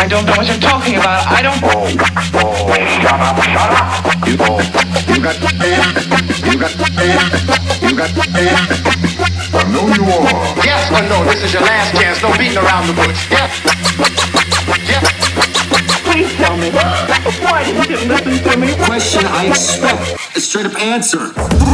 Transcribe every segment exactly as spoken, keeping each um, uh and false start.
don't know what you're talking about. I don't. Oh, oh, shut up, shut up. You, oh, you got, you got, you got. I know you are. Yes or no? This is your last chance. No beating around the bush. Yes. Yes. Please tell me. Why didn't you listen to me? Question I expect a straight up answer.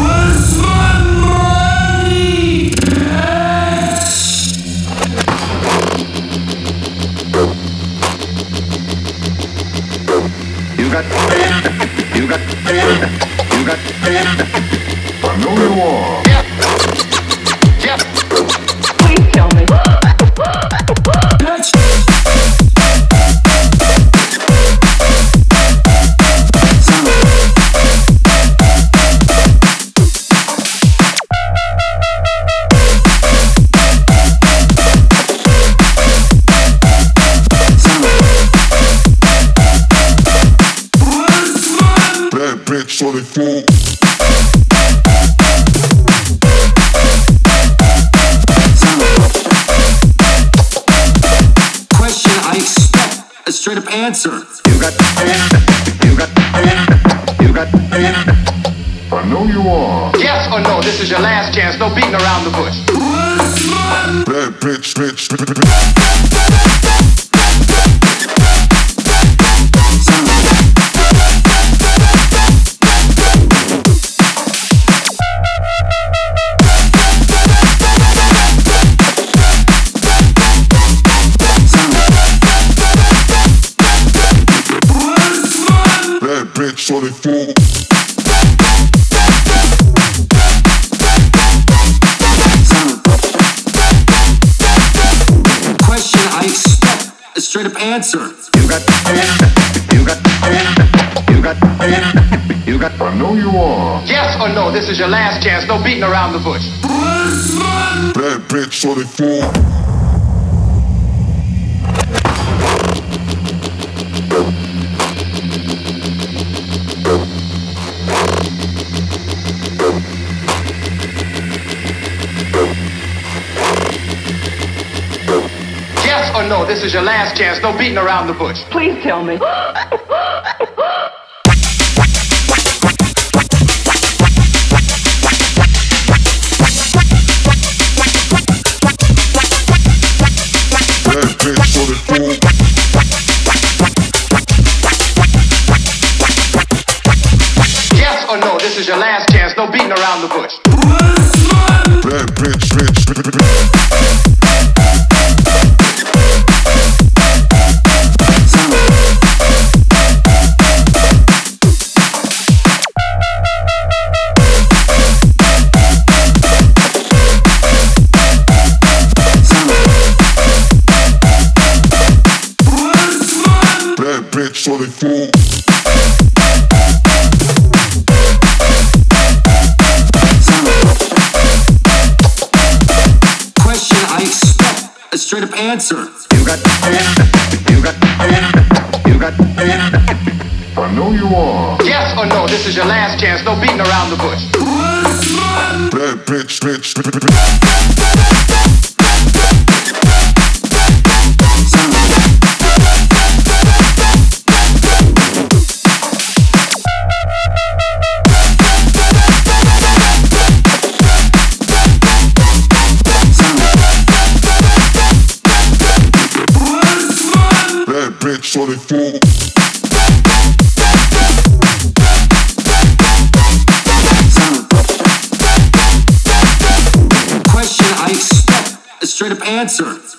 You got, you got, you got. I know you are. Yes. Yes. Please tell me. Bad bitch on the floor. Question I expect a straight up answer. You got, you got, you got. I know you are. Yes or no? This is your last chance. No beating around the bush. Bad bitch, bitch, bitch. Bad bitch on the floor. Question I expect a straight up answer. You got, you got, you got, you got. I know you are. Yes or no? This is your last chance. No beating around the bush. Bad bitch on the floor. Yes or no? This is your last chance. No beating around the bush. Please tell me. Bad bitch on the floor. Yes or no? This is your last chance. No beating around the bush. Bad bitch, bitch, bitch, bitch. Bad bitch on the floor. Question I expect a straight up answer. You got, you got, you got. I know you are. Yes or no? This is your last chance. No beating around the bush. Bad bitch, bitch, bitch, bitch. Bad bitch on the floor. Question I expect a straight up answer.